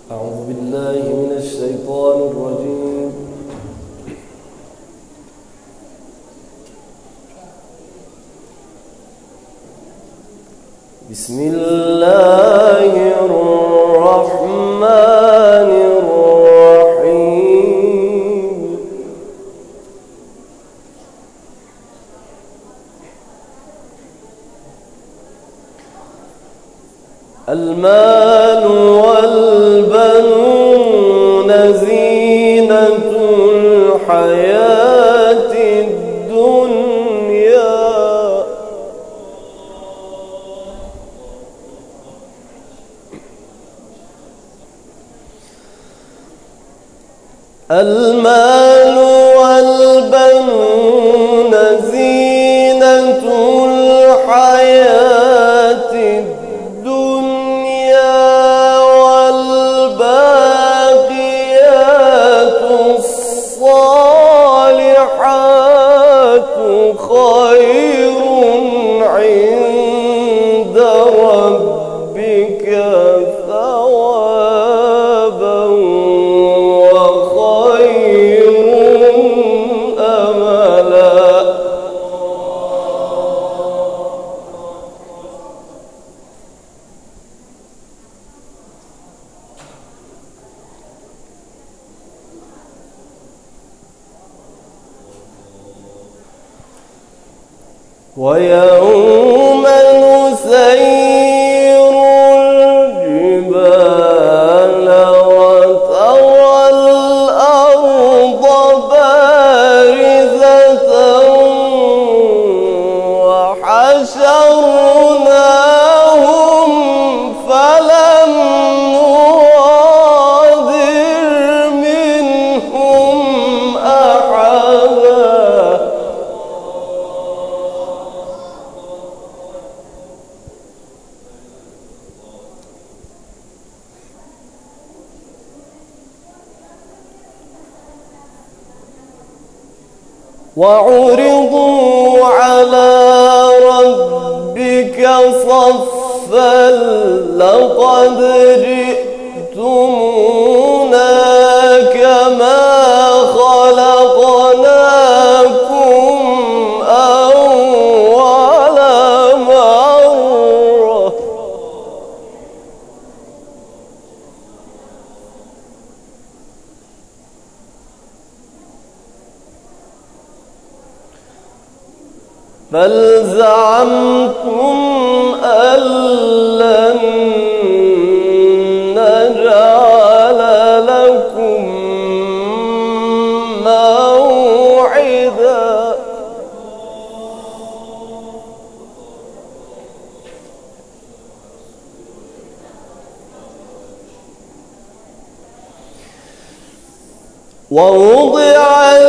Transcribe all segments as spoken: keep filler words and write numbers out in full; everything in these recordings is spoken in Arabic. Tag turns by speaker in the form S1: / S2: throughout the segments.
S1: أعوذ بالله من الشيطان الرجيم. بسم الله الرحمن الرحيم. المال والبنون زينة الحياة الدنيا المال والبنون زينة الحياة الدنيا والباقيات الصالحات خير عند ربك ثوابا وخير أملا. ويوم نسير الجبال وترى الأرض بارزة وحشرناهم فلم نغادر منهم أحدا. وعرضوا على ربك صفا لقد جئتمونا كما خلقناكم أول مرة. بل زعمتم أن لن نجعل لكم موعدا. ووضع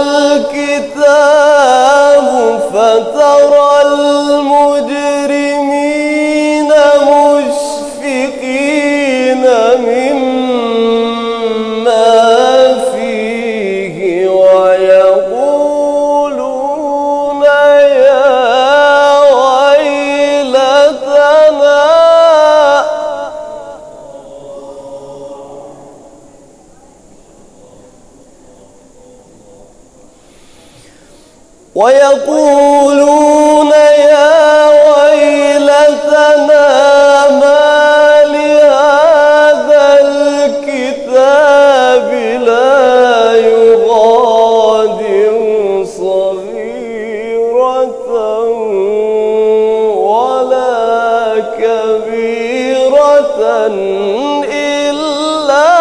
S1: الكتاب فترى المجرمين مشفقين مما فيه ويقولون يا ويلتنا ويقولون يا ويلتنا ما لهذا الكتاب لا يغادر صغيرة ولا كبيرة إلا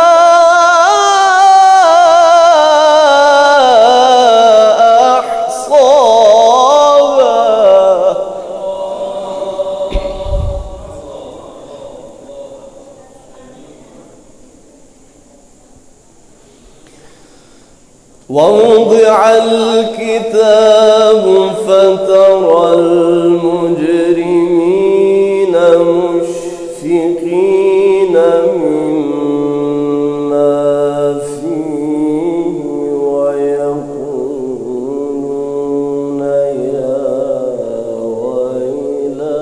S1: ووضع الكتاب فترى المجرمين مشفقين مما فيه ويقولون يا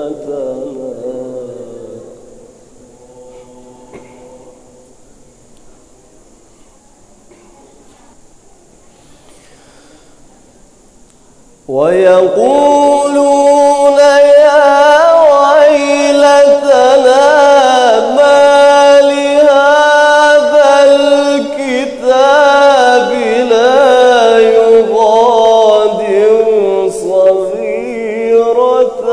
S1: ويلتنا ويقولون يا ويلتنا ما لهذا الكتاب لا يغادر صغيرة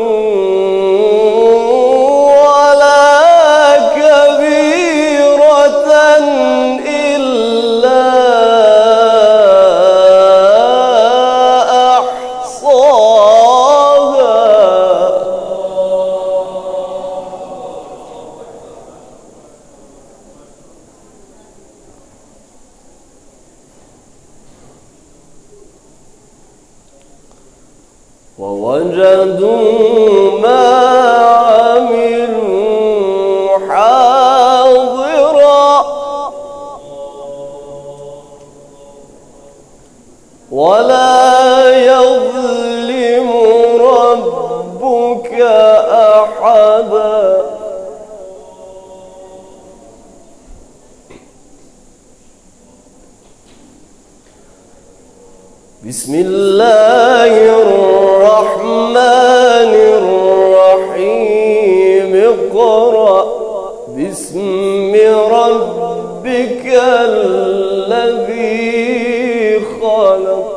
S1: ولا كبيرة إلا ووجدوا ما عملوا حاضرا ولا يظلم ربك أحدا. بسم الله الرحمن الرحيم اقرأ باسم ربك الذي خلق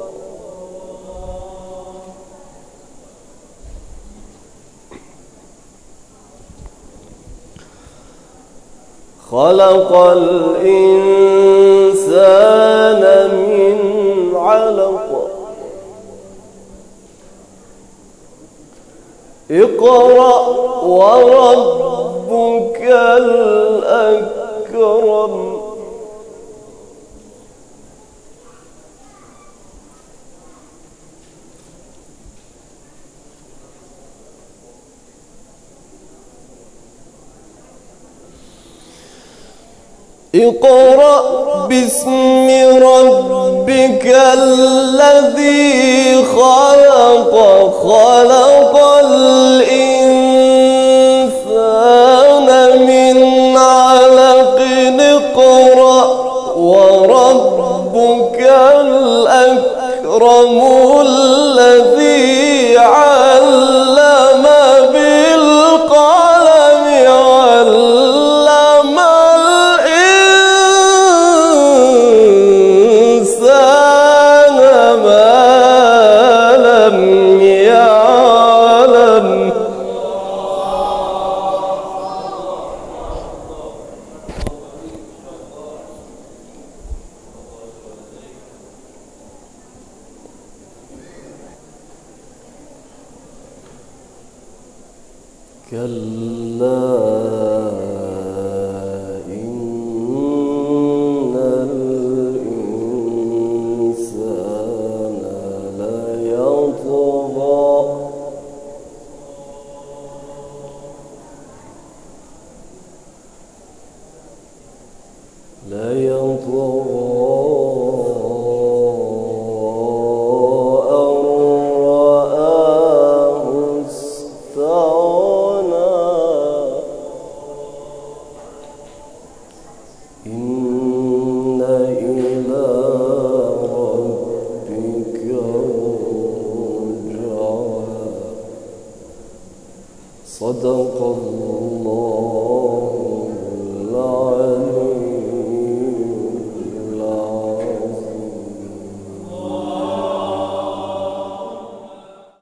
S1: خلق الإنسان من علق اقرأ وربك الأكرم اقرأ باسم ربك الذي خلق خلق الإنسان من علق اقرأ وربك الأكرم الذي علم بالقلم علم الإنسان ما لم يعلم كلا إن الإنسان ليطغى ليطغى أن رآه استغنى إن